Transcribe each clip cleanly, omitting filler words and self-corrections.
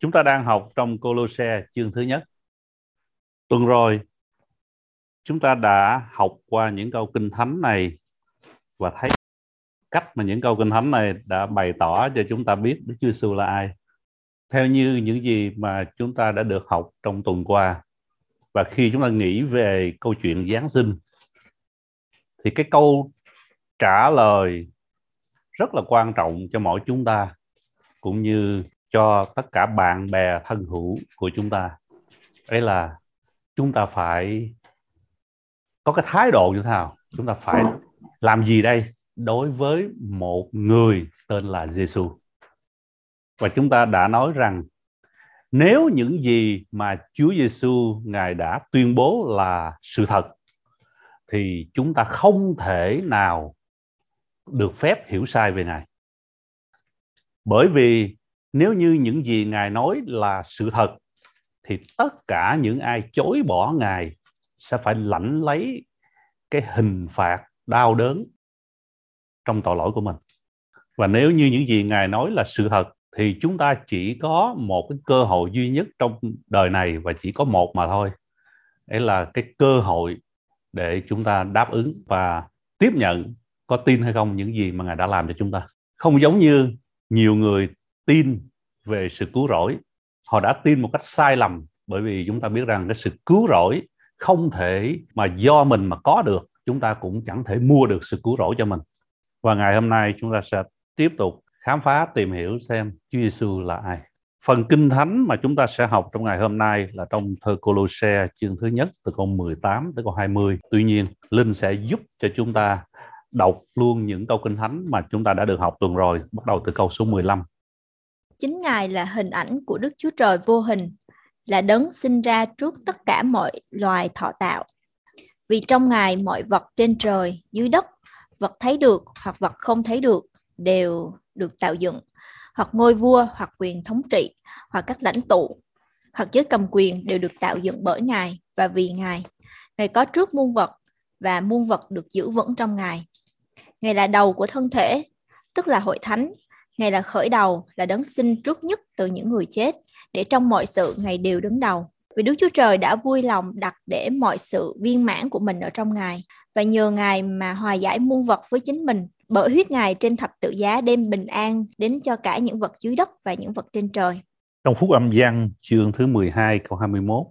Chúng ta đang học trong Cô-lô-se chương thứ nhất. Tuần rồi, chúng ta đã học qua những câu kinh thánh này và thấy cách mà những câu kinh thánh này đã bày tỏ cho chúng ta biết Đức Chúa Giêsu là ai. Theo như những gì mà chúng ta đã được học trong tuần qua, và khi chúng ta nghĩ về câu chuyện Giáng sinh, thì cái câu trả lời rất là quan trọng cho mỗi chúng ta, cũng như cho tất cả bạn bè thân hữu của chúng ta. Đấy là chúng ta phải có cái thái độ như thế nào, chúng ta phải làm gì đây đối với một người tên là Giêsu. Và chúng ta đã nói rằng nếu những gì mà Chúa Giêsu Ngài đã tuyên bố là sự thật, thì chúng ta không thể nào được phép hiểu sai về Ngài. Bởi vì nếu như những gì Ngài nói là sự thật, thì tất cả những ai chối bỏ Ngài sẽ phải lãnh lấy cái hình phạt đau đớn trong tội lỗi của mình. Và nếu như những gì Ngài nói là sự thật, thì chúng ta chỉ có một cái cơ hội duy nhất trong đời này, và chỉ có một mà thôi. Đấy là cái cơ hội để chúng ta đáp ứng và tiếp nhận, có tin hay không, những gì mà Ngài đã làm cho chúng ta. Không giống như nhiều người tin về sự cứu rỗi. Họ đã tin một cách sai lầm, bởi vì chúng ta biết rằng cái sự cứu rỗi không thể mà do mình mà có được. Chúng ta cũng chẳng thể mua được sự cứu rỗi cho mình. Và ngày hôm nay chúng ta sẽ tiếp tục khám phá, tìm hiểu xem Chúa Giêsu là ai. Phần kinh thánh mà chúng ta sẽ học trong ngày hôm nay là trong thơ Cô-lô-se chương thứ nhất từ câu 18 tới câu 20. Tuy nhiên, Linh sẽ giúp cho chúng ta đọc luôn những câu kinh thánh mà chúng ta đã được học tuần rồi, bắt đầu từ câu số 15. Chính Ngài là hình ảnh của Đức Chúa Trời vô hình, là đấng sinh ra trước tất cả mọi loài thọ tạo. Vì trong Ngài mọi vật trên trời, dưới đất, vật thấy được hoặc vật không thấy được đều được tạo dựng, hoặc ngôi vua, hoặc quyền thống trị, hoặc các lãnh tụ, hoặc giới cầm quyền đều được tạo dựng bởi Ngài và vì Ngài. Ngài có trước muôn vật, và muôn vật được giữ vững trong Ngài. Ngài là đầu của thân thể, tức là hội thánh. Ngài là khởi đầu, là đấng sinh trước nhất từ những người chết, để trong mọi sự Ngài đều đứng đầu. Vì Đức Chúa Trời đã vui lòng đặt để mọi sự viên mãn của mình ở trong Ngài, và nhờ Ngài mà hòa giải muôn vật với chính mình, bởi huyết Ngài trên thập tự giá đem bình an đến cho cả những vật dưới đất và những vật trên trời. Trong Phúc Âm Giăng chương thứ 12 câu 21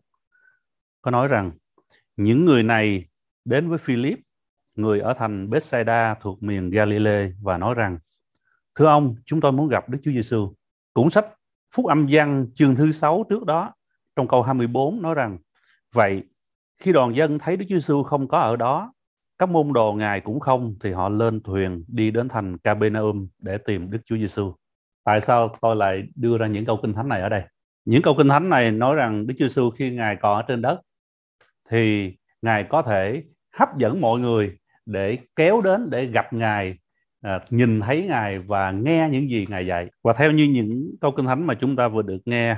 có nói rằng những người này đến với Philip, người ở thành Bethsaida thuộc miền Galilee, và nói rằng: Thưa ông, chúng tôi muốn gặp Đức Chúa Giêsu. Cũng sách Phúc Âm Giăng chương thứ 6 trước đó, trong câu 24 nói rằng: Vậy khi đoàn dân thấy Đức Chúa Giêsu không có ở đó, các môn đồ Ngài cũng không, thì họ lên thuyền đi đến thành Capernaum để tìm Đức Chúa Giêsu. Tại sao tôi lại đưa ra những câu kinh thánh này ở đây? Những câu kinh thánh này nói rằng Đức Chúa Giêsu khi Ngài còn ở trên đất, thì Ngài có thể hấp dẫn mọi người để kéo đến để gặp Ngài, nhìn thấy Ngài và nghe những gì Ngài dạy. Và theo như những câu kinh thánh mà chúng ta vừa được nghe,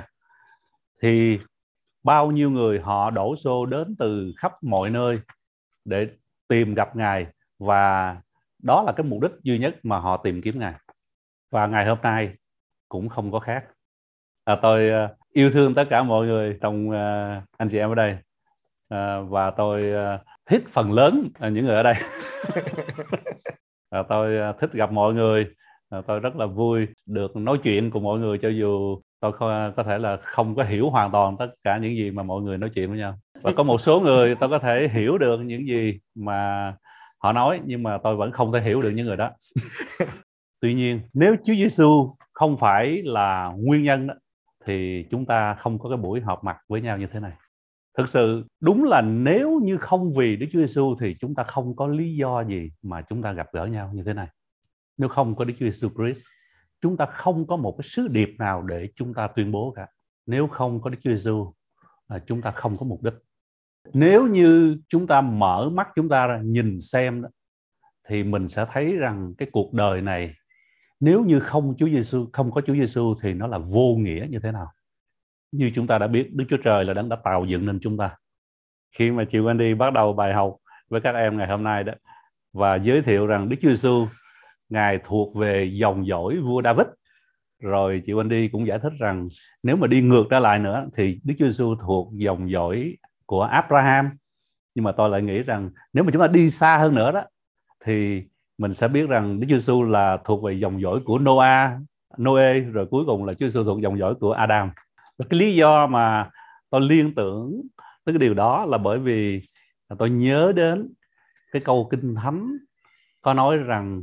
thì bao nhiêu người họ đổ xô đến từ khắp mọi nơi để tìm gặp Ngài, và đó là cái mục đích duy nhất mà họ tìm kiếm Ngài. Và ngày hôm nay cũng không có khác. Tôi yêu thương tất cả mọi người trong anh chị em ở đây, và tôi thích phần lớn những người ở đây. Tôi thích gặp mọi người. Tôi rất là vui được nói chuyện cùng mọi người, cho dù tôi có thể là không có hiểu hoàn toàn tất cả những gì mà mọi người nói chuyện với nhau. Và có một số người tôi có thể hiểu được những gì mà họ nói, nhưng mà tôi vẫn không thể hiểu được những người đó. Tuy nhiên, nếu Chúa Giêsu không phải là nguyên nhân đó, thì chúng ta không có cái buổi họp mặt với nhau như thế này. Thực sự đúng là nếu như không vì Đức Chúa Giêsu thì chúng ta không có lý do gì mà chúng ta gặp gỡ nhau như thế này. Nếu không có Đức Chúa Giêsu Christ, chúng ta không có một cái sứ điệp nào để chúng ta tuyên bố cả. Nếu không có Đức Chúa Giêsu, chúng ta không có mục đích. Nếu như chúng ta mở mắt chúng ta ra nhìn xem đó, thì mình sẽ thấy rằng cái cuộc đời này, nếu như không có Chúa Giêsu thì nó là vô nghĩa như thế nào. Như chúng ta đã biết, Đức Chúa Trời là đấng đã tạo dựng nên chúng ta. Khi mà chị Wendy bắt đầu bài học với các em ngày hôm nay đó, và giới thiệu rằng Đức Chúa Giêsu Ngài thuộc về dòng dõi vua David, Rồi chị Wendy cũng giải thích rằng nếu mà đi ngược trở lại nữa thì Đức Chúa Giêsu thuộc dòng dõi của Abraham. Nhưng mà tôi lại nghĩ rằng nếu mà chúng ta đi xa hơn nữa đó thì mình sẽ biết rằng Đức Chúa Giêsu là thuộc về dòng dõi của Noe, rồi cuối cùng là Chúa Giêsu thuộc dòng dõi của Adam. Và cái lý do mà tôi liên tưởng tới cái điều đó là bởi vì tôi nhớ đến cái câu Kinh Thánh có nói rằng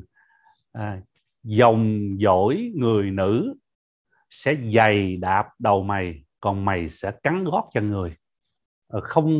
dòng dõi người nữ sẽ giày đạp đầu mày, còn mày sẽ cắn gót chân người. Không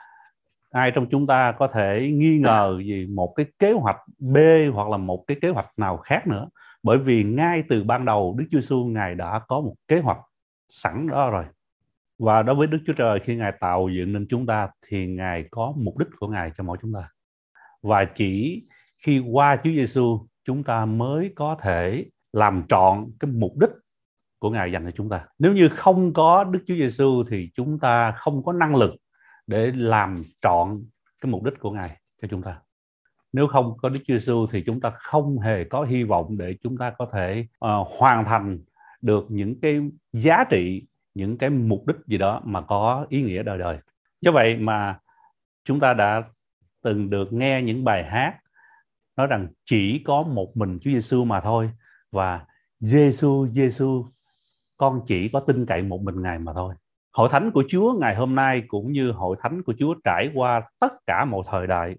ai trong chúng ta có thể nghi ngờ gì một cái kế hoạch B hoặc là một cái kế hoạch nào khác nữa, bởi vì ngay từ ban đầu Đức Chúa Giêsu Ngài đã có một kế hoạch sẵn đó rồi. Và đối với Đức Chúa Trời, khi Ngài tạo dựng nên chúng ta thì Ngài có mục đích của Ngài cho mỗi chúng ta. Và chỉ khi qua Chúa Giêsu chúng ta mới có thể làm trọn cái mục đích của Ngài dành cho chúng ta. Nếu như không có Đức Chúa Giêsu thì chúng ta không có năng lực để làm trọn cái mục đích của Ngài cho chúng ta. Nếu không có Đức Chúa Giêsu thì chúng ta không hề có hy vọng để chúng ta có thể hoàn thành được những cái giá trị, những cái mục đích gì đó mà có ý nghĩa đời đời. Do vậy mà chúng ta đã từng được nghe những bài hát nói rằng chỉ có một mình Chúa Giêsu mà thôi, và Giêsu, Giêsu, con chỉ có tin cậy một mình Ngài mà thôi. Hội thánh của Chúa ngày hôm nay cũng như hội thánh của Chúa trải qua tất cả mọi thời đại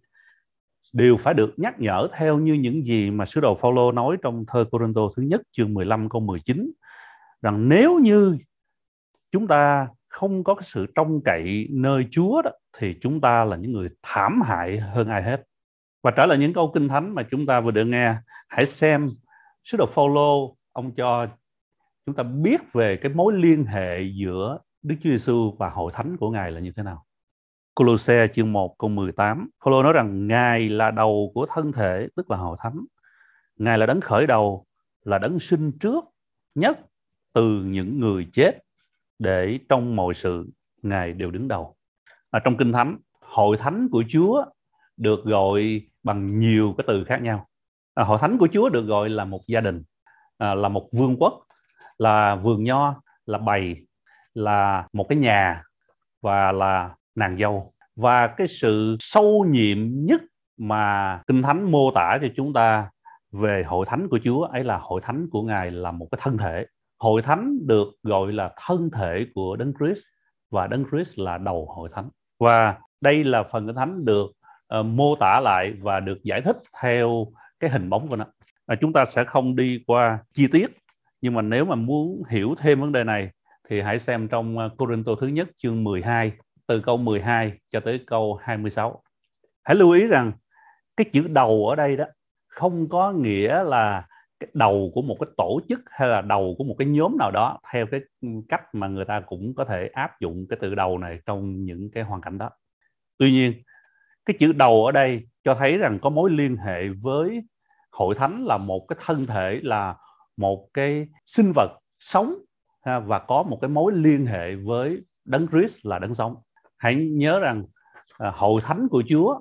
đều phải được nhắc nhở theo như những gì mà sứ đồ Phaolô nói trong thơ Cô-rinh-tô thứ nhất chương 15 câu 19, rằng nếu như chúng ta không có cái sự trông cậy nơi Chúa đó, thì chúng ta là những người thảm hại hơn ai hết. Và trở lại những câu Kinh Thánh mà chúng ta vừa được nghe, hãy xem sứ đồ Phaolô ông cho chúng ta biết về cái mối liên hệ giữa Đức Chúa Giêsu và hội thánh của Ngài là như thế nào. Cô-lô-se chương 1 câu 18, Phaolô nói rằng Ngài là đầu của thân thể, tức là hội thánh. Ngài là đấng khởi đầu, là đấng sinh trước nhất từ những người chết, để trong mọi sự Ngài đều đứng đầu. Trong Kinh Thánh, hội thánh của Chúa được gọi bằng nhiều cái từ khác nhau. Hội thánh của Chúa được gọi là một gia đình, là một vương quốc, là vườn nho, là bầy, là một cái nhà và là nàng dâu. Và cái sự sâu nhiệm nhất mà Kinh Thánh mô tả cho chúng ta về hội thánh của Chúa ấy là hội thánh của Ngài là một cái thân thể. Hội thánh được gọi là thân thể của Đấng Christ, và Đấng Christ là đầu hội thánh. Và đây là phần Kinh Thánh được mô tả lại và được giải thích theo cái hình bóng của nó. Chúng ta sẽ không đi qua chi tiết, nhưng mà nếu mà muốn hiểu thêm vấn đề này thì hãy xem trong Cô-rinh-tô thứ nhất chương 12 từ câu 12 cho tới câu 26. Hãy lưu ý rằng cái chữ đầu ở đây đó không có nghĩa là cái đầu của một cái tổ chức hay là đầu của một cái nhóm nào đó, theo cái cách mà người ta cũng có thể áp dụng cái từ đầu này trong những cái hoàn cảnh đó. Tuy nhiên, cái chữ đầu ở đây cho thấy rằng có mối liên hệ với hội thánh là một cái thân thể, là một cái sinh vật sống, và có một cái mối liên hệ với Đấng Christ là đấng sống. Hãy nhớ rằng hội thánh của Chúa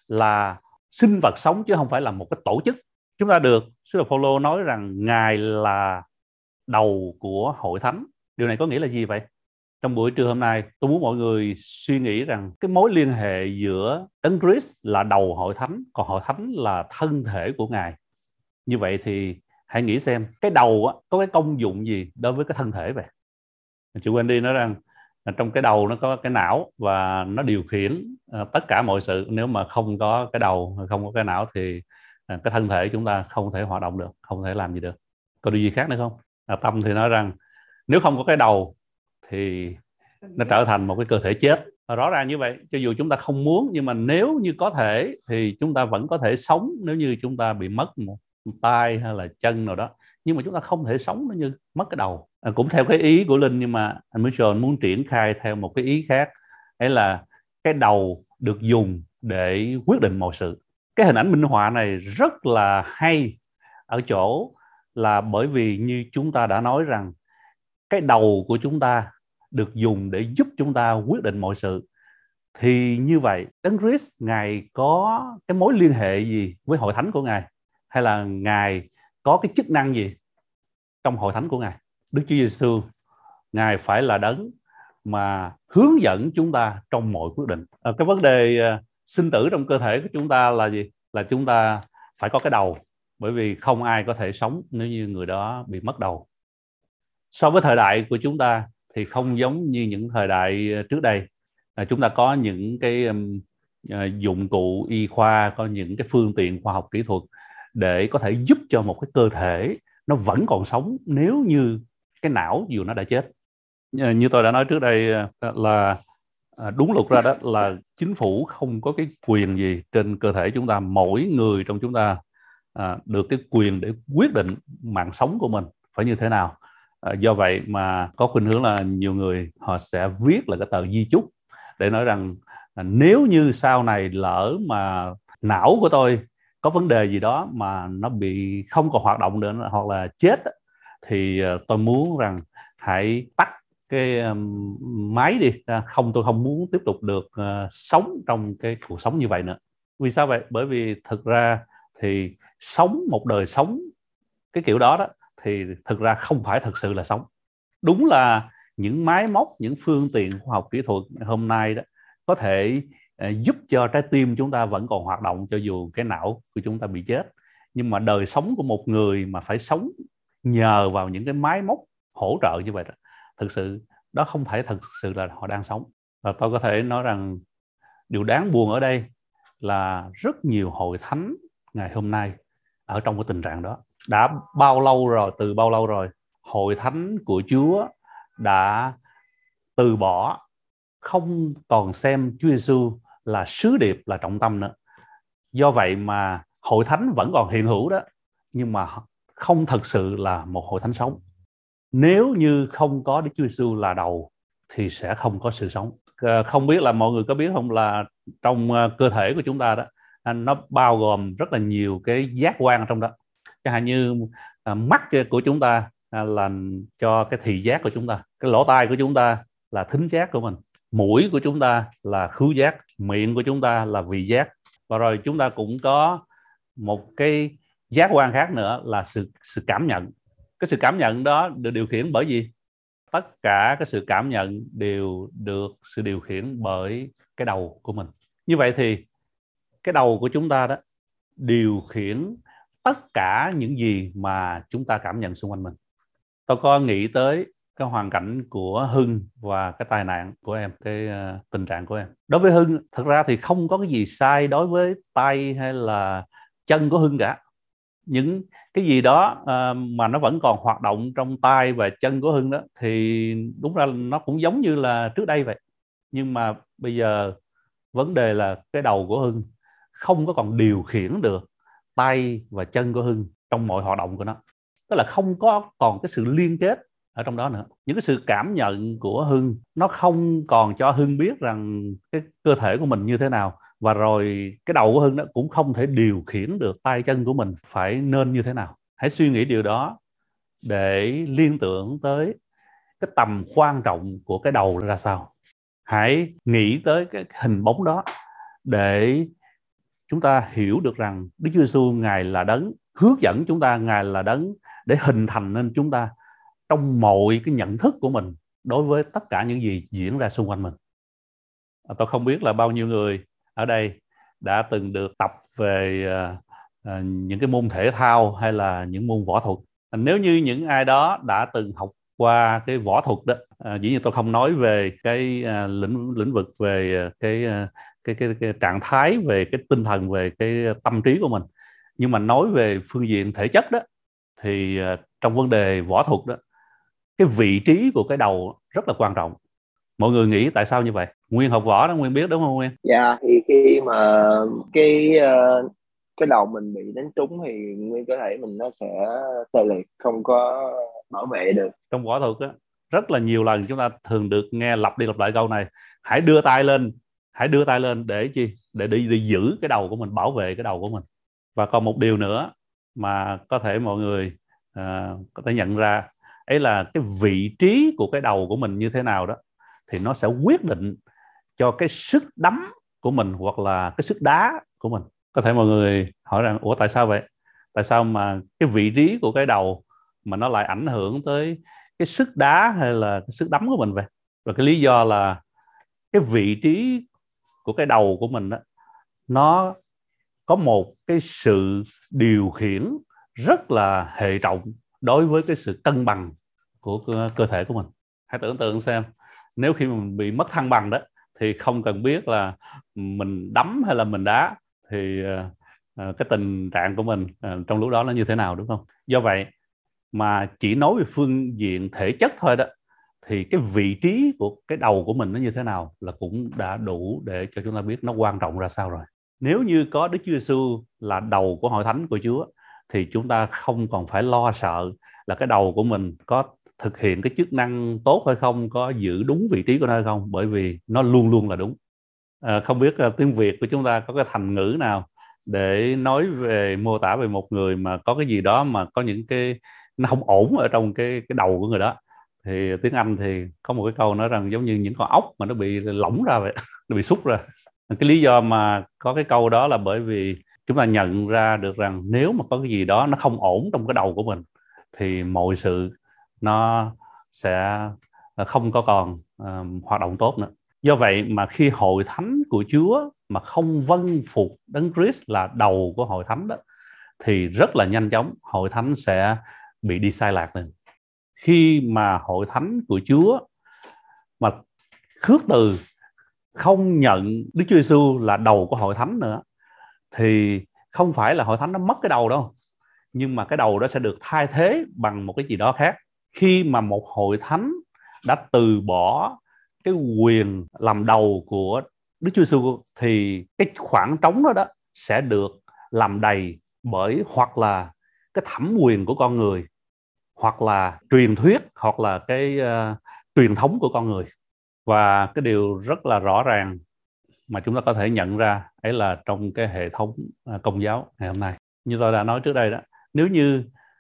là sinh vật sống chứ không phải là một cái tổ chức. Chúng ta được sứ đồ Phaolô nói rằng Ngài là đầu của hội thánh. Điều này có nghĩa là gì vậy? Trong buổi trưa hôm nay, tôi muốn mọi người suy nghĩ rằng cái mối liên hệ giữa Đấng Christ là đầu hội thánh, còn hội thánh là thân thể của Ngài. Như vậy thì hãy nghĩ xem cái đầu có cái công dụng gì đối với cái thân thể vậy? Chị Wendy nói rằng trong cái đầu nó có cái não và nó điều khiển tất cả mọi sự. Nếu mà không có cái đầu, không có cái não thì cái thân thể chúng ta không thể hoạt động được, không thể làm gì được. Có điều gì khác nữa không? Tâm thì nói rằng nếu không có cái đầu thì nó trở thành một cái cơ thể chết. Rõ ràng như vậy, cho dù chúng ta không muốn, nhưng mà nếu như có thể thì chúng ta vẫn có thể sống nếu như chúng ta bị mất một tay hay là chân nào đó. Nhưng mà chúng ta không thể sống nếu như mất cái đầu. Cũng theo cái ý của Linh, nhưng mà anh Mitchell muốn triển khai theo một cái ý khác. Đấy là cái đầu được dùng để quyết định mọi sự. Cái hình ảnh minh họa này rất là hay ở chỗ là bởi vì như chúng ta đã nói rằng cái đầu của chúng ta được dùng để giúp chúng ta quyết định mọi sự. Thì như vậy, Đấng Christ Ngài có cái mối liên hệ gì với hội thánh của Ngài? Hay là Ngài có cái chức năng gì trong hội thánh của Ngài? Đức Chúa Giêsu, Ngài phải là đấng mà hướng dẫn chúng ta trong mọi quyết định. Cái vấn đề sinh tử trong cơ thể của chúng ta là gì? Là chúng ta phải có cái đầu, bởi vì không ai có thể sống nếu như người đó bị mất đầu. So với thời đại của chúng ta thì không giống như những thời đại trước đây. Chúng ta có những cái dụng cụ y khoa, có những cái phương tiện khoa học kỹ thuật để có thể giúp cho một cái cơ thể nó vẫn còn sống nếu như cái não dù nó đã chết. Như tôi đã nói trước đây là đúng luật ra đó là chính phủ không có cái quyền gì trên cơ thể chúng ta. Mỗi người trong chúng ta được cái quyền để quyết định mạng sống của mình phải như thế nào. Do vậy mà có khuynh hướng là nhiều người họ sẽ viết là cái tờ di chúc để nói rằng nếu như sau này lỡ mà não của tôi có vấn đề gì đó mà nó bị không còn hoạt động nữa hoặc là chết, thì tôi muốn rằng hãy tắt cái máy đi, tôi không muốn tiếp tục được sống trong cái cuộc sống như vậy nữa. Vì sao vậy? Bởi vì thực ra thì sống một đời sống cái kiểu đó thì thực ra không phải thực sự là sống. Đúng là những máy móc, những phương tiện khoa học kỹ thuật hôm nay đó có thể giúp cho trái tim chúng ta vẫn còn hoạt động cho dù cái não của chúng ta bị chết. Nhưng mà đời sống của một người mà phải sống nhờ vào những cái máy móc hỗ trợ như vậy đó, thực sự đó không phải thực sự là họ đang sống. Và tôi có thể nói rằng điều đáng buồn ở đây là rất nhiều hội thánh ngày hôm nay ở trong cái tình trạng đó. Đã bao lâu rồi, từ bao lâu rồi hội thánh của Chúa đã từ bỏ, không còn xem Chúa Giêsu là sứ điệp, là trọng tâm nữa. Do vậy mà hội thánh vẫn còn hiện hữu đó, nhưng mà không thật sự là một hội thánh sống. Nếu như không có Đức Chúa Giêsu là đầu thì sẽ không có sự sống. Không biết là mọi người có biết không, là trong cơ thể của chúng ta đó, nó bao gồm rất là nhiều cái giác quan trong đó. Chẳng hạn như mắt của chúng ta là cho cái thị giác của chúng ta, cái lỗ tai của chúng ta là thính giác của mình, mũi của chúng ta là khứu giác, miệng của chúng ta là vị giác, và rồi chúng ta cũng có một cái giác quan khác nữa là sự cảm nhận. Cái sự cảm nhận đó được điều khiển bởi gì? Tất cả cái sự cảm nhận đều được sự điều khiển bởi cái đầu của mình. Như vậy thì cái đầu của chúng ta đó điều khiển tất cả những gì mà chúng ta cảm nhận xung quanh mình. Tôi có nghĩ tới cái hoàn cảnh của Hưng và cái tai nạn của em, cái tình trạng của em. Đối với Hưng, thực ra thì không có cái gì sai đối với tay hay là chân của Hưng cả. Những cái gì đó mà nó vẫn còn hoạt động trong tay và chân của Hưng đó thì đúng ra nó cũng giống như là trước đây vậy. Nhưng mà bây giờ vấn đề là cái đầu của Hưng không có còn điều khiển được tay và chân của Hưng trong mọi hoạt động của nó. Tức là không có còn cái sự liên kết ở trong đó nữa. Những cái sự cảm nhận của Hưng nó không còn cho Hưng biết rằng cái cơ thể của mình như thế nào, và rồi cái đầu của Hưng đó cũng không thể điều khiển được tay chân của mình phải nên như thế nào. Hãy suy nghĩ điều đó để liên tưởng tới cái tầm quan trọng của cái đầu ra sao. Hãy nghĩ tới cái hình bóng đó để chúng ta hiểu được rằng Đức Chúa Giêsu Ngài là đấng hướng dẫn chúng ta, Ngài là đấng để hình thành nên chúng ta trong mọi cái nhận thức của mình đối với tất cả những gì diễn ra xung quanh mình. Tôi không biết là bao nhiêu người ở đây đã từng được tập về những cái môn thể thao hay là những môn võ thuật. Nếu như những ai đó đã từng học qua cái võ thuật đó, dĩ nhiên tôi không nói về cái lĩnh vực về cái trạng thái, về cái tinh thần, về cái tâm trí của mình, nhưng mà nói về phương diện thể chất đó, thì trong vấn đề võ thuật đó, cái vị trí của cái đầu rất là quan trọng. Mọi người nghĩ tại sao như vậy? Nguyên học võ đó, Nguyên biết đúng không Nguyên? Dạ, thì khi mà cái đầu mình bị đánh trúng thì nguyên cơ thể mình nó sẽ tê liệt, không có bảo vệ được. Trong võ thuật á, rất là nhiều lần chúng ta thường được nghe lặp đi lặp lại câu này: hãy đưa tay lên, hãy đưa tay lên để chi? Để đi giữ cái đầu của mình, bảo vệ cái đầu của mình. Và còn một điều nữa mà có thể mọi người có thể nhận ra, ấy là cái vị trí của cái đầu của mình như thế nào đó thì nó sẽ quyết định cho cái sức đấm của mình hoặc là cái sức đá của mình. Có thể mọi người hỏi rằng ủa tại sao vậy? Tại sao mà cái vị trí của cái đầu mà nó lại ảnh hưởng tới cái sức đá hay là cái sức đấm của mình vậy. Và cái lý do là cái vị trí của cái đầu của mình đó, nó có một cái sự điều khiển rất là hệ trọng đối với cái sự cân bằng của cơ thể của mình. Hãy tưởng tượng xem, nếu khi mình bị mất thăng bằng đó thì không cần biết là mình đấm hay là mình đá thì cái tình trạng của mình trong lúc đó nó như thế nào, đúng không? Do vậy mà chỉ nói về phương diện thể chất thôi đó, thì cái vị trí của cái đầu của mình nó như thế nào là cũng đã đủ để cho chúng ta biết nó quan trọng ra sao rồi. Nếu như có Đức Chúa Giêsu là đầu của hội thánh của Chúa thì chúng ta không còn phải lo sợ là cái đầu của mình có thực hiện cái chức năng tốt hay không, có giữ đúng vị trí của nó hay không, bởi vì nó luôn luôn là đúng. Không biết tiếng Việt của chúng ta có cái thành ngữ nào để nói về mô tả về một người mà có cái gì đó mà có những cái nó không ổn ở trong cái đầu của người đó. Thì tiếng Anh thì có một cái câu nói rằng giống như những con ốc mà nó bị lỏng ra vậy, nó bị xúc ra. Cái lý do mà có cái câu đó là bởi vì chúng ta nhận ra được rằng nếu mà có cái gì đó nó không ổn trong cái đầu của mình thì mọi sự nó sẽ không có còn hoạt động tốt nữa. Do vậy mà khi hội thánh của Chúa mà không vâng phục Đấng Christ là đầu của hội thánh đó, thì rất là nhanh chóng hội thánh sẽ bị đi sai lạc lên. Khi mà hội thánh của Chúa mà khước từ không nhận Đức Chúa Giêsu là đầu của hội thánh nữa thì không phải là hội thánh nó mất cái đầu đâu, nhưng mà cái đầu đó sẽ được thay thế bằng một cái gì đó khác. Khi mà một hội thánh đã từ bỏ cái quyền làm đầu của Đức Chúa Giêsu thì cái khoảng trống đó sẽ được làm đầy bởi hoặc là cái thẩm quyền của con người, hoặc là truyền thuyết, hoặc là cái truyền thống của con người. Và cái điều rất là rõ ràng mà chúng ta có thể nhận ra ấy là trong cái hệ thống Công giáo ngày hôm nay. Như tôi đã nói trước đây đó, nếu như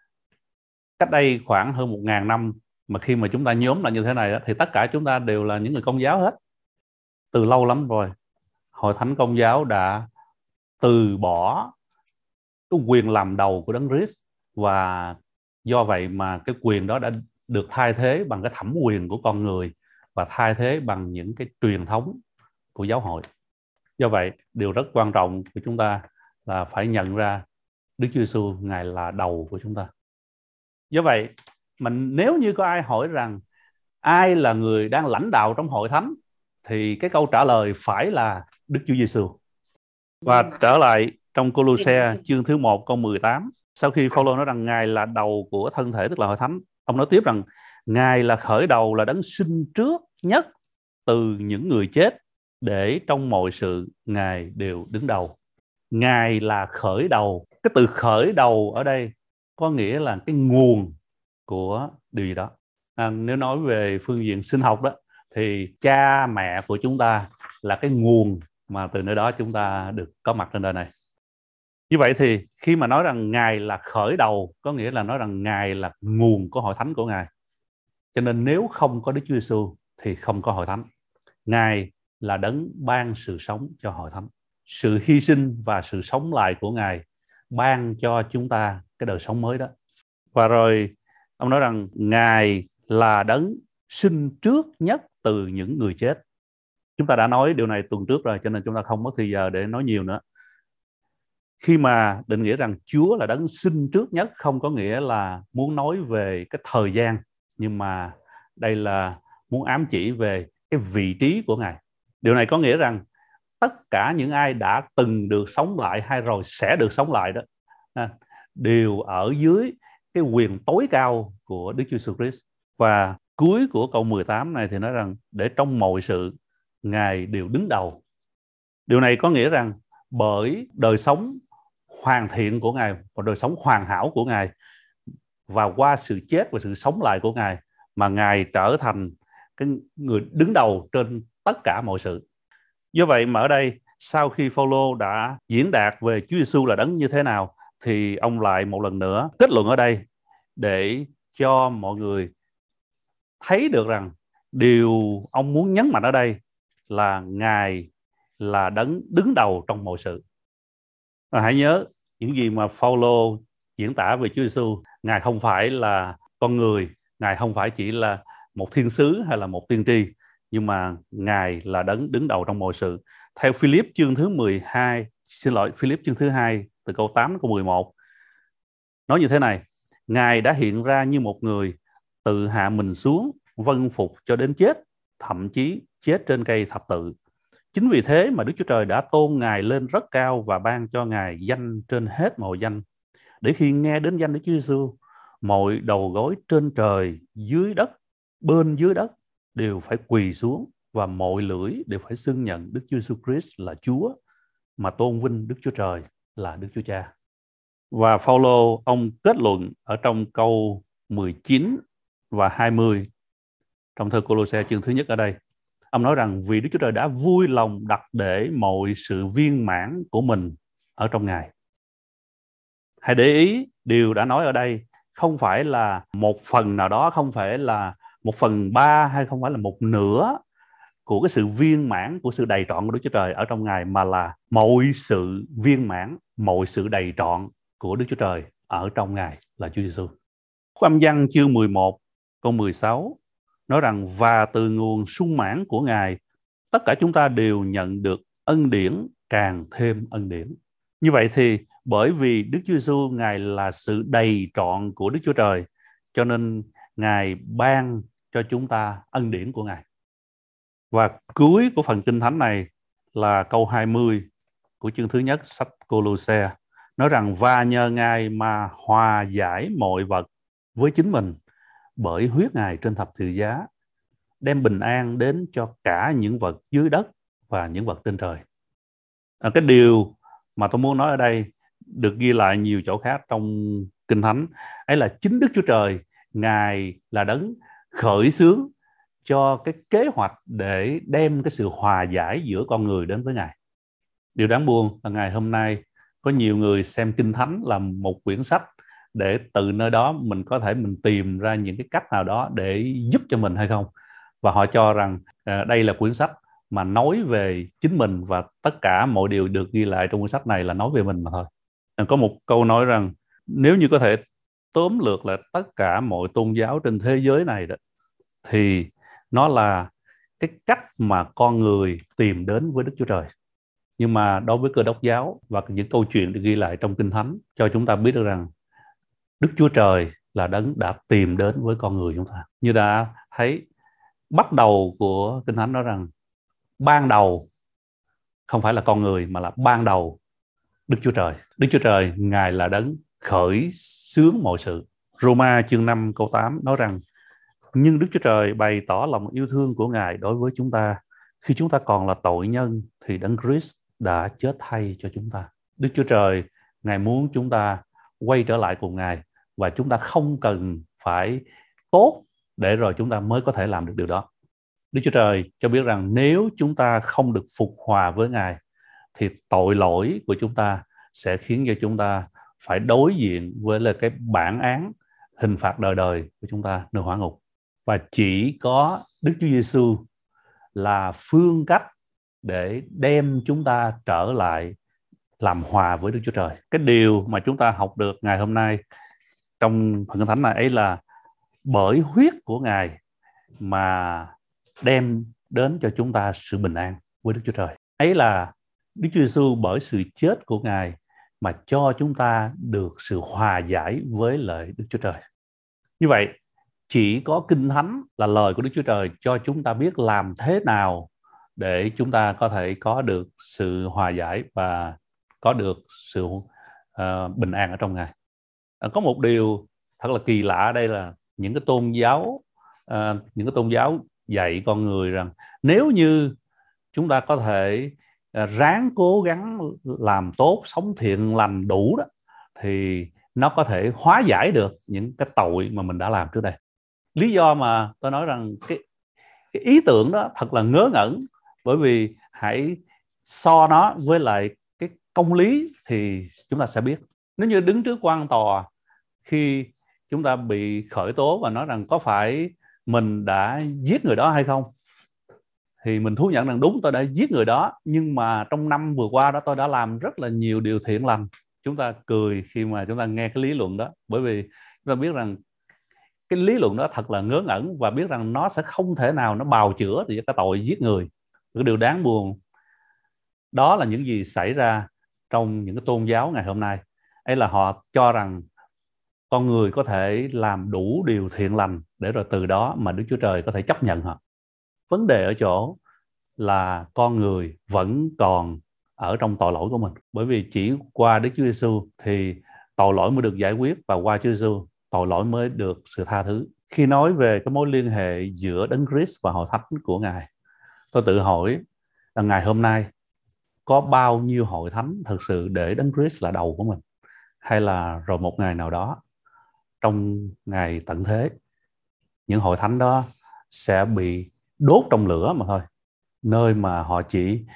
cách đây khoảng hơn 1.000 năm mà khi mà chúng ta nhóm lại như thế này đó, thì tất cả chúng ta đều là những người Công giáo hết. Từ lâu lắm rồi, hội thánh Công giáo đã từ bỏ cái quyền làm đầu của Đấng Christ, và do vậy mà cái quyền đó đã được thay thế bằng cái thẩm quyền của con người và thay thế bằng những cái truyền thống của giáo hội. Do vậy, điều rất quan trọng của chúng ta là phải nhận ra Đức Chúa Giêsu Ngài là đầu của chúng ta. Do vậy, mình nếu như có ai hỏi rằng ai là người đang lãnh đạo trong hội thánh thì cái câu trả lời phải là Đức Chúa Giêsu. Và trở lại trong Cô-lô-se chương thứ 1 câu 18, sau khi Phao-lô nói rằng Ngài là đầu của thân thể tức là hội thánh, ông nói tiếp rằng Ngài là khởi đầu, là đấng sinh trước nhất từ những người chết, để trong mọi sự Ngài đều đứng đầu. Ngài là khởi đầu. Cái từ khởi đầu ở đây có nghĩa là cái nguồn của điều gì đó. Nếu nói về phương diện sinh học đó thì cha mẹ của chúng ta là cái nguồn mà từ nơi đó chúng ta được có mặt trên đời này. Như vậy thì khi mà nói rằng Ngài là khởi đầu, có nghĩa là nói rằng Ngài là nguồn của hội thánh của Ngài. Cho nên nếu không có Đức Chúa Giêsu thì không có hội thánh. Ngài là đấng ban sự sống cho hội thánh. Sự hy sinh và sự sống lại của Ngài ban cho chúng ta cái đời sống mới đó. Và rồi ông nói rằng Ngài là đấng sinh trước nhất từ những người chết. Chúng ta đã nói điều này tuần trước rồi, cho nên chúng ta không mất thời giờ để nói nhiều nữa. Khi mà định nghĩa rằng Chúa là đấng sinh trước nhất, không có nghĩa là muốn nói về cái thời gian, nhưng mà đây là muốn ám chỉ về cái vị trí của Ngài. Điều này có nghĩa rằng tất cả những ai đã từng được sống lại hay rồi sẽ được sống lại đó đều ở dưới cái quyền tối cao của Đức Chúa Jesus Christ. Và cuối của câu 18 này thì nói rằng để trong mọi sự Ngài đều đứng đầu. Điều này có nghĩa rằng bởi đời sống hoàn thiện của Ngài và đời sống hoàn hảo của Ngài, và qua sự chết và sự sống lại của Ngài mà Ngài trở thành cái người đứng đầu trên tất cả mọi sự. Do vậy mà ở đây sau khi Phao-lô đã diễn đạt về Chúa Giêsu là đấng như thế nào thì ông lại một lần nữa kết luận ở đây để cho mọi người thấy được rằng điều ông muốn nhấn mạnh ở đây là Ngài là đấng đứng đầu trong mọi sự. Hãy nhớ những gì mà Phao-lô diễn tả về Chúa Giêsu, Ngài không phải là con người Ngài không phải chỉ là một thiên sứ hay là một tiên tri, nhưng mà Ngài là đấng đứng đầu trong mọi sự. Theo Philip chương thứ 12, Philip chương thứ 2 từ câu 8 đến câu 11 nói như thế này: Ngài đã hiện ra như một người, tự hạ mình xuống, vâng phục cho đến chết, thậm chí chết trên cây thập tự. Chính vì thế mà Đức Chúa Trời đã tôn Ngài lên rất cao và ban cho Ngài danh trên hết mọi danh, để khi nghe đến danh Đức Chúa Giêsu, mọi đầu gối trên trời, dưới đất, bên dưới đất đều phải quỳ xuống, và mọi lưỡi đều phải xưng nhận Đức Chúa Giêsu Christ là Chúa, mà tôn vinh Đức Chúa Trời là Đức Chúa Cha. Và Phaolô ông kết luận ở trong câu 19 và 20 trong thơ Cô-lô-se chương thứ nhất ở đây. Ông nói rằng vì Đức Chúa Trời đã vui lòng đặt để mọi sự viên mãn của mình ở trong Ngài. Hãy để ý điều đã nói ở đây không phải là một phần nào đó, không phải là 1/3 hay không phải là một nửa của cái sự viên mãn, của sự đầy trọn của Đức Chúa Trời ở trong Ngài, mà là mọi sự viên mãn, mọi sự đầy trọn của Đức Chúa Trời ở trong Ngài là Chúa Giêsu. Âm Văn chương 11 câu 16 nói rằng và từ nguồn sung mãn của Ngài tất cả chúng ta đều nhận được ân điển càng thêm ân điển. Như vậy thì bởi vì Đức Chúa Giêsu Ngài là sự đầy trọn của Đức Chúa Trời, cho nên Ngài ban cho chúng ta ân điển của Ngài. Và cuối của phần Kinh Thánh này là câu 20 của chương thứ nhất sách Cô-lô-se, nói rằng và nhờ Ngài mà hòa giải mọi vật với chính mình bởi huyết Ngài trên thập tự giá, đem bình an đến cho cả những vật dưới đất và những vật trên trời. Cái điều mà tôi muốn nói ở đây được ghi lại nhiều chỗ khác trong Kinh Thánh, ấy là chính Đức Chúa Trời Ngài là đấng khởi xướng cho cái kế hoạch để đem cái sự hòa giải giữa con người đến với Ngài. Điều đáng buồn là ngày hôm nay có nhiều người xem Kinh Thánh là một quyển sách để từ nơi đó mình có thể mình tìm ra những cái cách nào đó để giúp cho mình hay không. Và họ cho rằng đây là quyển sách mà nói về chính mình, và tất cả mọi điều được ghi lại trong quyển sách này là nói về mình mà thôi. Có một câu nói rằng nếu như có thể tóm lược lại tất cả mọi tôn giáo trên thế giới này đó, thì nó là cái cách mà con người tìm đến với Đức Chúa Trời. Nhưng mà đối với Cơ Đốc giáo và những câu chuyện được ghi lại trong Kinh Thánh cho chúng ta biết được rằng Đức Chúa Trời là đấng đã tìm đến với con người chúng ta. Như đã thấy bắt đầu của Kinh Thánh nói rằng ban đầu không phải là con người mà là ban đầu Đức Chúa Trời. Đức Chúa Trời Ngài là đấng khởi xướng mọi sự. Roma chương 5 câu 8 nói rằng nhưng Đức Chúa Trời bày tỏ lòng yêu thương của Ngài đối với chúng ta. Khi chúng ta còn là tội nhân thì Đấng Christ đã chết thay cho chúng ta. Đức Chúa Trời Ngài muốn chúng ta quay trở lại cùng Ngài, và chúng ta không cần phải tốt để rồi chúng ta mới có thể làm được điều đó. Đức Chúa Trời cho biết rằng nếu chúng ta không được phục hòa với Ngài thì tội lỗi của chúng ta sẽ khiến cho chúng ta phải đối diện với là cái bản án hình phạt đời đời của chúng ta nơi hỏa ngục. Và chỉ có Đức Chúa Giêsu là phương cách để đem chúng ta trở lại làm hòa với Đức Chúa Trời. Cái điều mà chúng ta học được ngày hôm nay trong phần Kinh Thánh này ấy là bởi huyết của Ngài mà đem đến cho chúng ta sự bình an với Đức Chúa Trời. Ấy là Đức Chúa Giêsu bởi sự chết của Ngài mà cho chúng ta được sự hòa giải với lời Đức Chúa Trời. Như vậy, chỉ có Kinh Thánh là lời của Đức Chúa Trời cho chúng ta biết làm thế nào để chúng ta có thể có được sự hòa giải và có được sự bình an ở trong Ngài. Có một điều thật là kỳ lạ ở đây là những cái tôn giáo dạy con người rằng nếu như chúng ta có thể ráng cố gắng làm tốt, sống thiện lành đủ đó, thì nó có thể hóa giải được những cái tội mà mình đã làm trước đây. Lý do mà tôi nói rằng cái ý tưởng đó thật là ngớ ngẩn, bởi vì hãy so nó với lại cái công lý thì chúng ta sẽ biết. Nếu như đứng trước quan tòa khi chúng ta bị khởi tố và nói rằng có phải mình đã giết người đó hay không, thì mình thú nhận rằng đúng, tôi đã giết người đó, nhưng mà trong năm vừa qua đó tôi đã làm rất là nhiều điều thiện lành. Chúng ta cười khi mà chúng ta nghe cái lý luận đó, bởi vì chúng ta biết rằng cái lý luận đó thật là ngớ ngẩn và biết rằng nó sẽ không thể nào nó bào chữa thì cái tội giết người. Cái điều đáng buồn đó là những gì xảy ra trong những cái tôn giáo ngày hôm nay. Ấy là họ cho rằng con người có thể làm đủ điều thiện lành để rồi từ đó mà Đức Chúa Trời có thể chấp nhận họ. Vấn đề ở chỗ là con người vẫn còn ở trong tội lỗi của mình. Bởi vì chỉ qua Đức Chúa Giêsu thì tội lỗi mới được giải quyết, và qua Chúa Giêsu tội lỗi mới được sự tha thứ. Khi nói về cái mối liên hệ giữa Đấng Christ và hội thánh của Ngài, tôi tự hỏi là ngày hôm nay có bao nhiêu hội thánh thực sự để Đấng Christ là đầu của mình, hay là rồi một ngày nào đó trong ngày tận thế những hội thánh đó sẽ bị đốt trong lửa mà thôi, nơi mà họ chỉ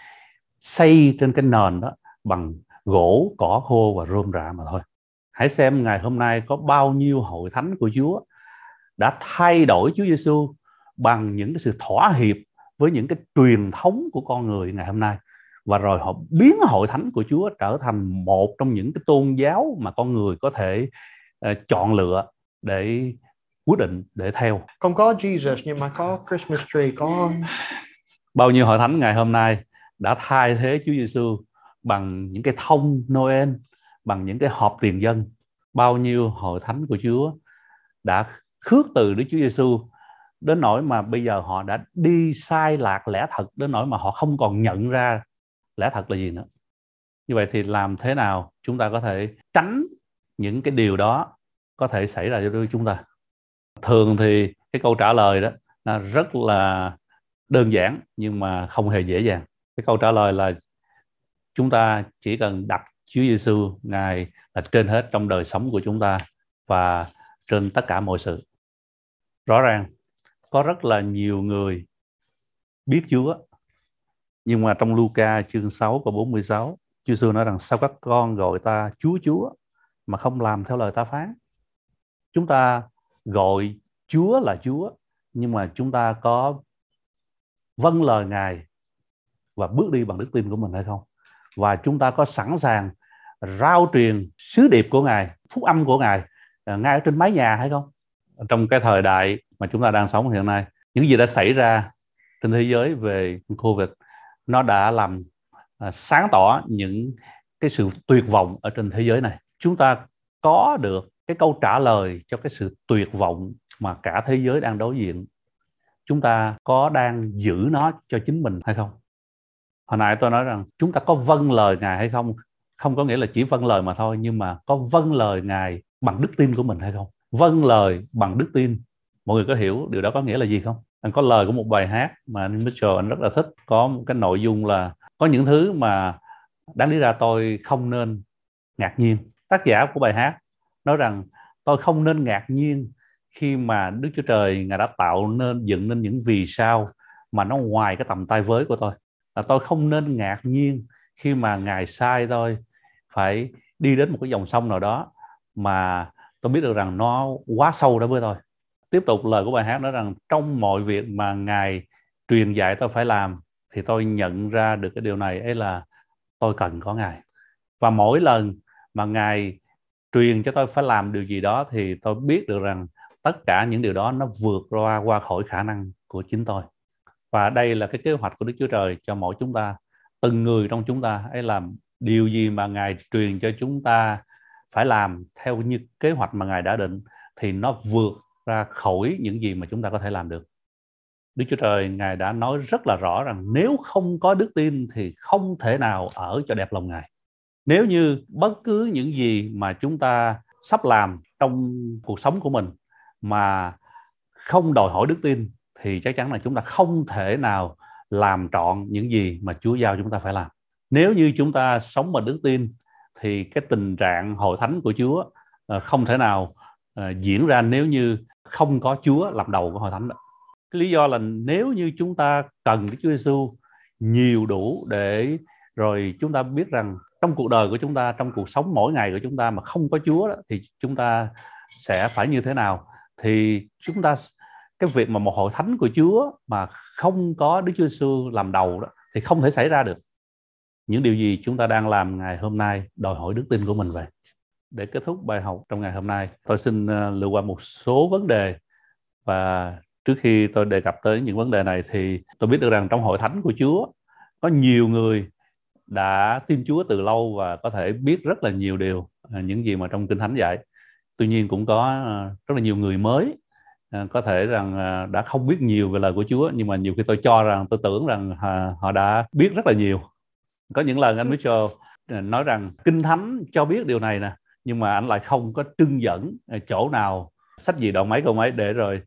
xây trên cái nền đó bằng gỗ, cỏ khô và rơm rạ mà thôi. Hãy xem ngày hôm nay có bao nhiêu hội thánh của Chúa đã thay đổi Chúa Giêsu bằng những cái sự thỏa hiệp với những cái truyền thống của con người ngày hôm nay, và rồi họ biến hội thánh của Chúa trở thành một trong những cái tôn giáo mà con người có thể chọn lựa để quyết định để theo. Không có Jesus nhưng mà có Christmas tree, có Bao nhiêu hội thánh ngày hôm nay đã thay thế Chúa Giêsu bằng những cái thông Noel, bằng những cái họp tiền dân. Bao nhiêu hội thánh của Chúa đã khước từ Đức Chúa Giêsu đến nỗi mà bây giờ họ đã đi sai lạc lẽ thật, đến nỗi mà họ không còn nhận ra lẽ thật là gì nữa. Như vậy thì làm thế nào chúng ta có thể tránh những cái điều đó có thể xảy ra cho chúng ta? Thường thì cái câu trả lời đó nó rất là đơn giản nhưng mà không hề dễ dàng. Cái câu trả lời là chúng ta chỉ cần đặt Chúa Giêsu, Ngài là trên hết trong đời sống của chúng ta và trên tất cả mọi sự. Rõ ràng có rất là nhiều người biết Chúa, nhưng mà trong Luca chương 6 câu 46, Chúa Giêsu nói rằng sao các con gọi ta Chúa Chúa mà không làm theo lời ta phán. Chúng ta gọi Chúa là Chúa, nhưng mà chúng ta có vâng lời Ngài và bước đi bằng đức tin của mình hay không? Và chúng ta có sẵn sàng rao truyền sứ điệp của Ngài, phúc âm của Ngài ngay ở trên mái nhà hay không? Trong cái thời đại mà chúng ta đang sống hiện nay, những gì đã xảy ra trên thế giới về Covid, nó đã làm sáng tỏ những cái sự tuyệt vọng ở trên thế giới này. Chúng ta có được cái câu trả lời cho cái sự tuyệt vọng mà cả thế giới đang đối diện. Chúng ta có đang giữ nó cho chính mình hay không? Hồi nãy tôi nói rằng chúng ta có vâng lời Ngài hay không? Không có nghĩa là chỉ vâng lời mà thôi, nhưng mà có vâng lời Ngài bằng đức tin của mình hay không? Vâng lời bằng đức tin, mọi người có hiểu điều đó có nghĩa là gì không? Anh có lời của một bài hát mà anh Mitchell anh rất là thích, có một cái nội dung là có những thứ mà đáng lý ra tôi không nên ngạc nhiên. Tác giả của bài hát nói rằng tôi không nên ngạc nhiên khi mà Đức Chúa Trời Ngài đã dựng nên những vì sao mà nó ngoài cái tầm tay với của tôi. Tôi không nên ngạc nhiên khi mà Ngài sai tôi phải đi đến một cái dòng sông nào đó mà tôi biết được rằng nó quá sâu đối với tôi. Tiếp tục lời của bài hát nói rằng trong mọi việc mà Ngài truyền dạy tôi phải làm thì tôi nhận ra được cái điều này ấy là tôi cần có Ngài. Và mỗi lần mà Ngài truyền cho tôi phải làm điều gì đó thì tôi biết được rằng tất cả những điều đó nó vượt qua khỏi khả năng của chính tôi. Và đây là cái kế hoạch của Đức Chúa Trời cho mỗi chúng ta, từng người trong chúng ta ấy, làm điều gì mà Ngài truyền cho chúng ta phải làm theo như kế hoạch mà Ngài đã định thì nó vượt ra khỏi những gì mà chúng ta có thể làm được. Đức Chúa Trời Ngài đã nói rất là rõ rằng nếu không có đức tin thì không thể nào ở cho đẹp lòng Ngài. Nếu như bất cứ những gì mà chúng ta sắp làm trong cuộc sống của mình mà không đòi hỏi đức tin thì chắc chắn là chúng ta không thể nào làm trọn những gì mà Chúa giao chúng ta phải làm. Nếu như chúng ta sống bằng đức tin thì cái tình trạng hội thánh của Chúa không thể nào diễn ra nếu như không có Chúa làm đầu của hội thánh đó. Cái lý do là nếu như chúng ta cần Đức Chúa Giêsu nhiều đủ để rồi chúng ta biết rằng trong cuộc đời của chúng ta, trong cuộc sống mỗi ngày của chúng ta mà không có Chúa đó, thì chúng ta sẽ phải như thế nào? Thì chúng ta, cái việc mà một hội thánh của Chúa mà không có Đức Chúa Giêsu làm đầu đó thì không thể xảy ra được. Những điều gì chúng ta đang làm ngày hôm nay đòi hỏi đức tin của mình vậy. để kết thúc bài học trong ngày hôm nay, tôi xin lựa qua một số vấn đề. Và trước khi tôi đề cập tới những vấn đề này thì tôi biết được rằng trong hội thánh của Chúa có nhiều người đã tin Chúa từ lâu và có thể biết rất là nhiều điều, những gì mà trong Kinh Thánh dạy. Tuy nhiên cũng có rất là nhiều người mới có thể rằng đã không biết nhiều về lời của Chúa, nhưng mà nhiều khi tôi tưởng rằng họ đã biết rất là nhiều. Có những lần anh Mitchell nói rằng Kinh Thánh cho biết điều này nè, nhưng mà anh lại không có trưng dẫn chỗ nào, sách gì đoạn mấy câu mấy để rồi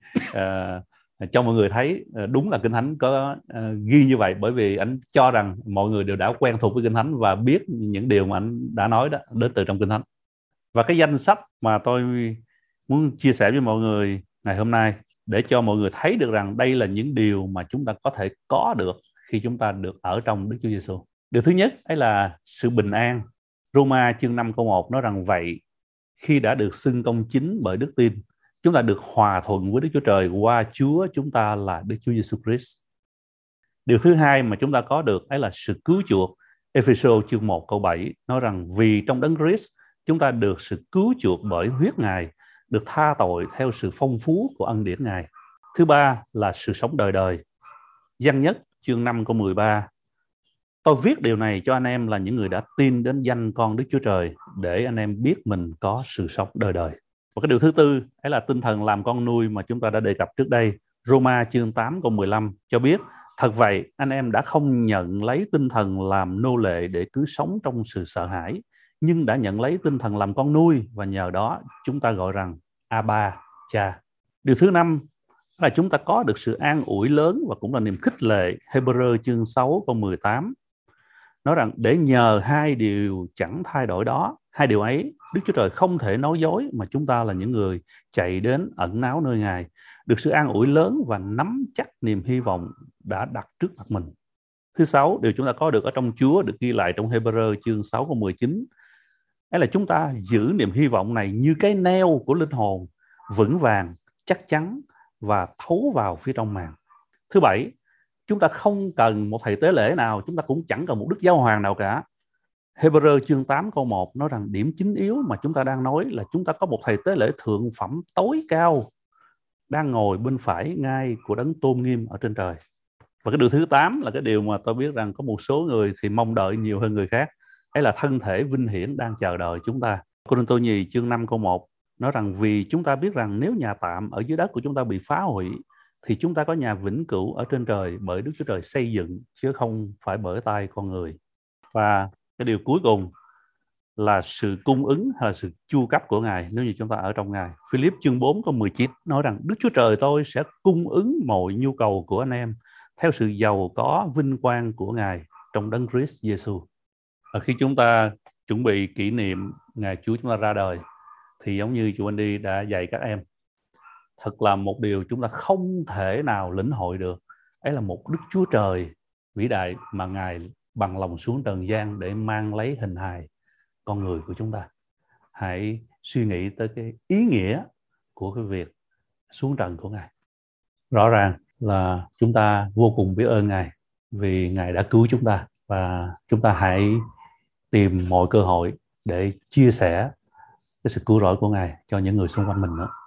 cho mọi người thấy đúng là Kinh Thánh có ghi như vậy, bởi vì anh cho rằng mọi người đều đã quen thuộc với Kinh Thánh và biết những điều mà anh đã nói đó đến từ trong Kinh Thánh. Và cái danh sách mà tôi muốn chia sẻ với mọi người ngày hôm nay để cho mọi người thấy được rằng đây là những điều mà chúng ta có thể có được khi chúng ta được ở trong Đức Chúa Giêsu. Điều thứ nhất ấy là sự bình an. Roma chương 5 câu 1 nói rằng vậy khi đã được xưng công chính bởi đức tin, chúng ta được hòa thuận với Đức Chúa Trời qua Chúa chúng ta là Đức Chúa Giêsu Christ. Điều thứ hai mà chúng ta có được ấy là sự cứu chuộc. Ephesos chương 1 câu 7 nói rằng vì trong Đấng Christ chúng ta được sự cứu chuộc bởi huyết Ngài, được tha tội theo sự phong phú của ân điển Ngài. Thứ ba là sự sống đời đời. Giăng nhất chương 5 câu 13. Tôi viết điều này cho anh em là những người đã tin đến danh con Đức Chúa Trời để anh em biết mình có sự sống đời đời. Và cái điều thứ tư ấy là tinh thần làm con nuôi mà chúng ta đã đề cập trước đây. Roma chương 8 câu 15 cho biết thật vậy anh em đã không nhận lấy tinh thần làm nô lệ để cứ sống trong sự sợ hãi, nhưng đã nhận lấy tinh thần làm con nuôi và nhờ đó chúng ta gọi rằng Abba, Cha. Điều thứ năm là chúng ta có được sự an ủi lớn và cũng là niềm khích lệ. Hebrew chương 6 câu 18 nói rằng để nhờ hai điều chẳng thay đổi đó, hai điều ấy Đức Chúa Trời không thể nói dối mà chúng ta là những người chạy đến ẩn náu nơi Ngài, được sự an ủi lớn và nắm chắc niềm hy vọng đã đặt trước mặt mình. Thứ sáu, điều chúng ta có được ở trong Chúa được ghi lại trong Hebrew chương 6 câu 19 ấy là chúng ta giữ niềm hy vọng này như cái neo của linh hồn, vững vàng, chắc chắn và thấu vào phía trong màng. Thứ bảy, chúng ta không cần một thầy tế lễ nào, chúng ta cũng chẳng cần một đức giáo hoàng nào cả. Hebrew chương 8 câu 1 nói rằng điểm chính yếu mà chúng ta đang nói là chúng ta có một thầy tế lễ thượng phẩm tối cao đang ngồi bên phải ngai của đấng tôn nghiêm ở trên trời. Và cái điều thứ 8 là cái điều mà tôi biết rằng có một số người thì mong đợi nhiều hơn người khác, ấy là thân thể vinh hiển đang chờ đợi chúng ta. Cô-rinh-tô nhì chương 5 câu 1 nói rằng vì chúng ta biết rằng nếu nhà tạm ở dưới đất của chúng ta bị phá hủy thì chúng ta có nhà vĩnh cửu ở trên trời bởi Đức Chúa Trời xây dựng chứ không phải bởi tay con người. Và cái điều cuối cùng là sự cung ứng hay là sự chu cấp của Ngài nếu như chúng ta ở trong Ngài. Philip chương 4 câu 19 nói rằng Đức Chúa Trời tôi sẽ cung ứng mọi nhu cầu của anh em theo sự giàu có vinh quang của Ngài trong Đấng Christ Giêsu. Khi chúng ta chuẩn bị kỷ niệm ngày Chúa chúng ta ra đời thì giống như chú Andy đã dạy các em, thật là một điều chúng ta không thể nào lĩnh hội được, ấy là một Đức Chúa Trời vĩ đại mà Ngài bằng lòng xuống trần gian để mang lấy hình hài con người của chúng ta. Hãy suy nghĩ tới cái ý nghĩa của cái việc xuống trần của Ngài. Rõ ràng là chúng ta vô cùng biết ơn Ngài vì Ngài đã cứu chúng ta, và chúng ta hãy tìm mọi cơ hội để chia sẻ cái sự cứu rỗi của Ngài cho những người xung quanh mình nữa.